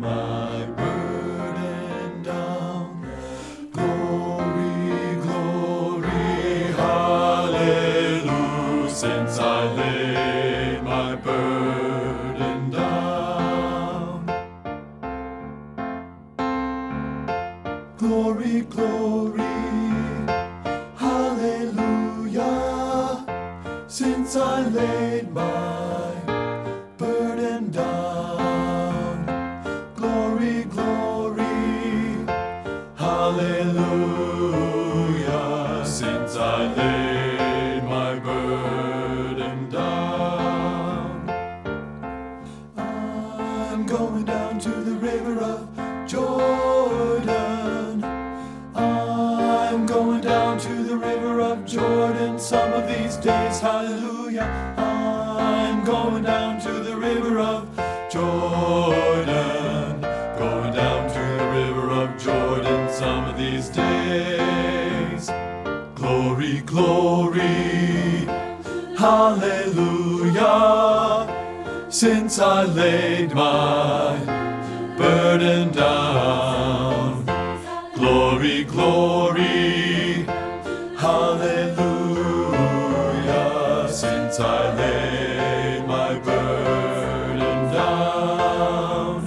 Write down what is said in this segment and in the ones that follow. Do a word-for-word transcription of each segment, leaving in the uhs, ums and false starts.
my burden down. Glory, glory, hallelujah, since I laid my burden down. Glory, glory, hallelujah, since I laid my burden down. Glory, glory, hallelujah, since I laid my burden down. I'm going down to the river of Jordan. I'm going down to the river of Jordan some of these days, hallelujah. I'm going down to the river of Jordan. Going down to the river of Jordan some of these days. Glory, glory, hallelujah, since I laid my burden down. Glory, glory, hallelujah, since I laid my burden down.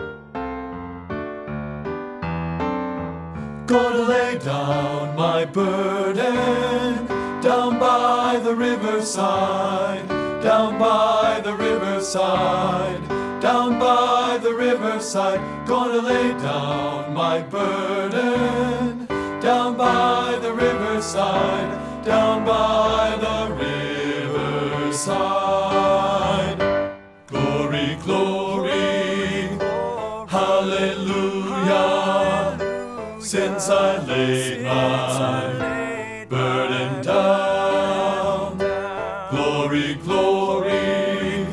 Gonna lay down my burden down by the riverside, down by the riverside, down by the riverside. Gonna lay down my burden down by the riverside, down by the riverside. Glory, glory, hallelujah, since I laid my burden down. Glory, glory,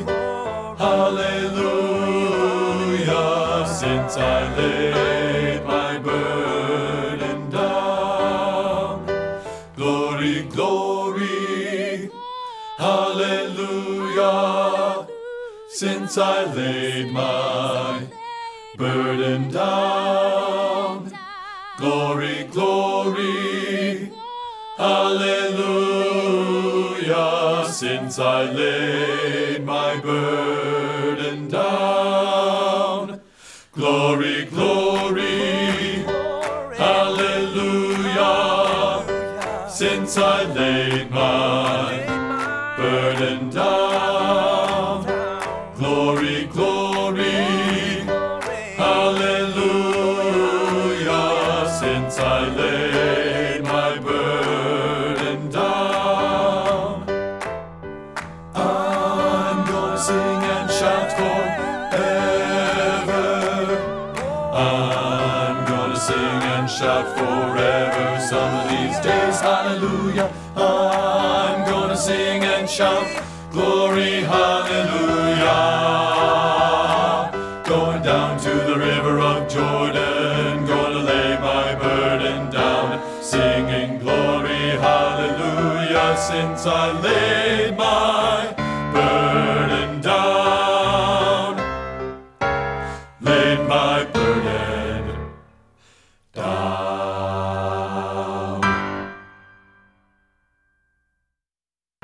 hallelujah, since I laid my burden down. Glory, glory, hallelujah, since I laid my burden down. Glory, glory, hallelujah, since I laid my burden down. Glory, glory, hallelujah, since I laid my burden down. Glory, glory, hallelujah, since I laid my burden down. I'm gonna sing and shout forever. I'm gonna sing and shout forever some of these days, hallelujah. I'm gonna sing and shout glory, hallelujah. Going down to the river of Jordan, gonna lay my burden down, singing glory, hallelujah, since I laid my burden down. Laid my burden